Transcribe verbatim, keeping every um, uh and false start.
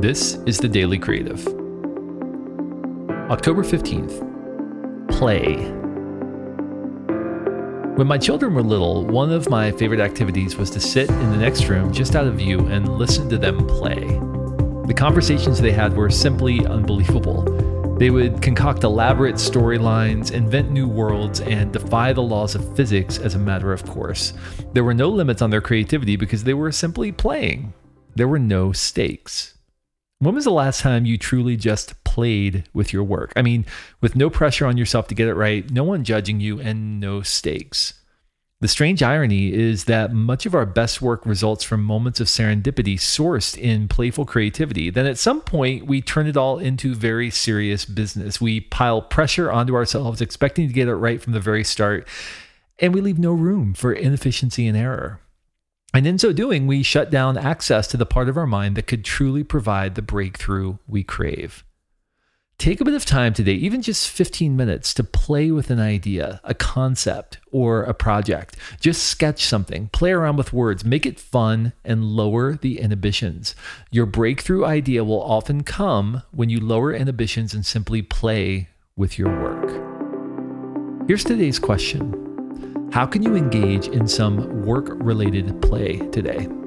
This is the Daily Creative. October fifteenth. Play. When my children were little, one of my favorite activities was to sit in the next room just out of view and listen to them play. The conversations they had were simply unbelievable. They would concoct elaborate storylines, invent new worlds, and defy the laws of physics as a matter of course. There were no limits on their creativity because they were simply playing. There were no stakes. When was the last time you truly just played with your work? I mean, with no pressure on yourself to get it right, no one judging you, and no stakes. The strange irony is that much of our best work results from moments of serendipity sourced in playful creativity. Then at some point, we turn it all into very serious business. We pile pressure onto ourselves, expecting to get it right from the very start, and we leave no room for inefficiency and error. And in so doing, we shut down access to the part of our mind that could truly provide the breakthrough we crave. Take a bit of time today, even just fifteen minutes, to play with an idea, a concept, or a project. Just sketch something, play around with words, make it fun, and lower the inhibitions. Your breakthrough idea will often come when you lower inhibitions and simply play with your work. Here's today's question. How can you engage in some work-related play today?